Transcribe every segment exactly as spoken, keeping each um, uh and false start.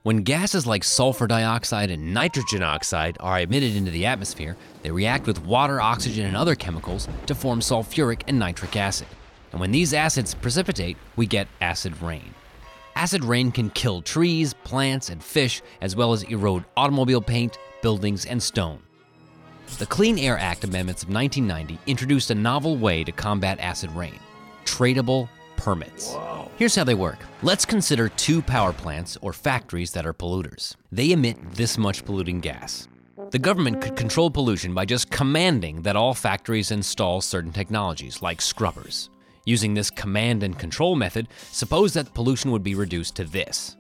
When gases like sulfur dioxide and nitrogen oxide are emitted into the atmosphere, they react with water, oxygen, and other chemicals to form sulfuric and nitric acid. And when these acids precipitate, we get acid rain. Acid rain can kill trees, plants, and fish, as well as erode automobile paint, buildings, and stone. The Clean Air Act amendments of nineteen ninety introduced a novel way to combat acid rain: tradable permits. Wow. Here's how they work. Let's consider two power plants or factories that are polluters. They emit this much polluting gas. The government could control pollution by just commanding that all factories install certain technologies, like scrubbers. Using this command and control method, suppose that pollution would be reduced to this.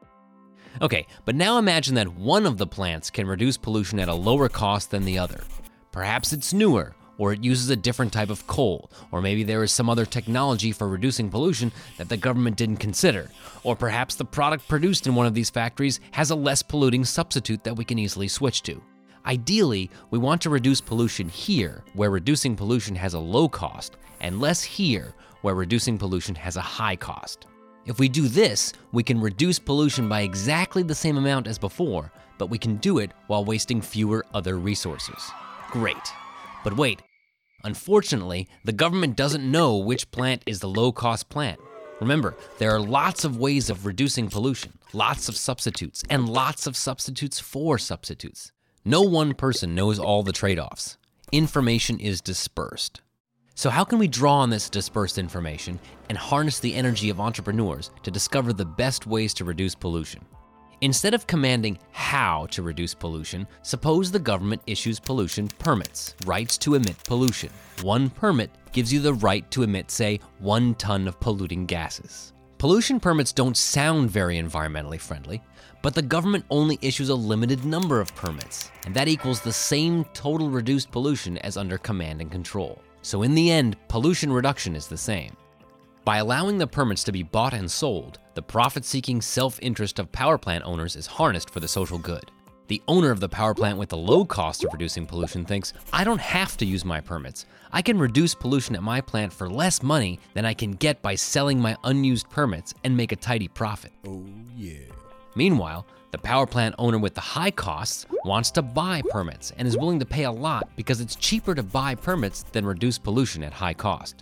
Okay, but now imagine that one of the plants can reduce pollution at a lower cost than the other. Perhaps it's newer, or it uses a different type of coal, or maybe there is some other technology for reducing pollution that the government didn't consider, or perhaps the product produced in one of these factories has a less polluting substitute that we can easily switch to. Ideally, we want to reduce pollution here, where reducing pollution has a low cost, and less here, where reducing pollution has a high cost. If we do this, we can reduce pollution by exactly the same amount as before, but we can do it while wasting fewer other resources. Great. But wait, unfortunately, the government doesn't know which plant is the low-cost plant. Remember, there are lots of ways of reducing pollution, lots of substitutes, and lots of substitutes for substitutes. No one person knows all the trade-offs. Information is dispersed. So how can we draw on this dispersed information and harness the energy of entrepreneurs to discover the best ways to reduce pollution? Instead of commanding how to reduce pollution, suppose the government issues pollution permits, rights to emit pollution. One permit gives you the right to emit, say, one ton of polluting gases. Pollution permits don't sound very environmentally friendly, but the government only issues a limited number of permits, and that equals the same total reduced pollution as under command and control. So in the end, pollution reduction is the same. By allowing the permits to be bought and sold, the profit-seeking self-interest of power plant owners is harnessed for the social good. The owner of the power plant with the low cost of reducing pollution thinks, I don't have to use my permits. I can reduce pollution at my plant for less money than I can get by selling my unused permits and make a tidy profit. Oh yeah. Meanwhile, the power plant owner with the high costs wants to buy permits and is willing to pay a lot because it's cheaper to buy permits than reduce pollution at high cost.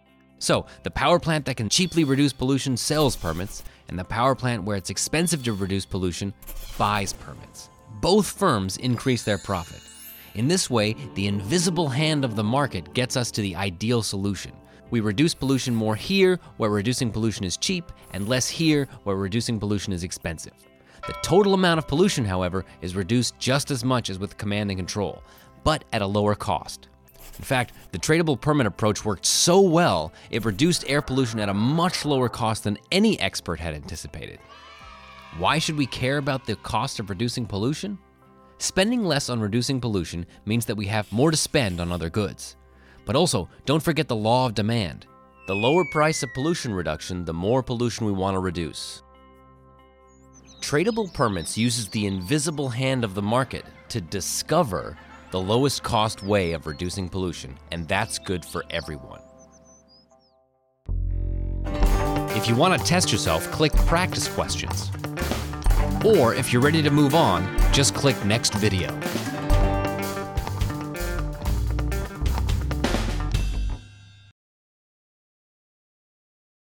So, the power plant that can cheaply reduce pollution sells permits, and the power plant where it's expensive to reduce pollution buys permits. Both firms increase their profit. In this way, the invisible hand of the market gets us to the ideal solution. We reduce pollution more here, where reducing pollution is cheap, and less here, where reducing pollution is expensive. The total amount of pollution, however, is reduced just as much as with command and control, but at a lower cost. In fact, the tradable permit approach worked so well, it reduced air pollution at a much lower cost than any expert had anticipated. Why should we care about the cost of reducing pollution? Spending less on reducing pollution means that we have more to spend on other goods. But also, don't forget the law of demand. The lower price of pollution reduction, the more pollution we want to reduce. Tradable permits uses the invisible hand of the market to discover the lowest cost way of reducing pollution, and that's good for everyone. If you want to test yourself, click practice questions. Or if you're ready to move on, just click next video.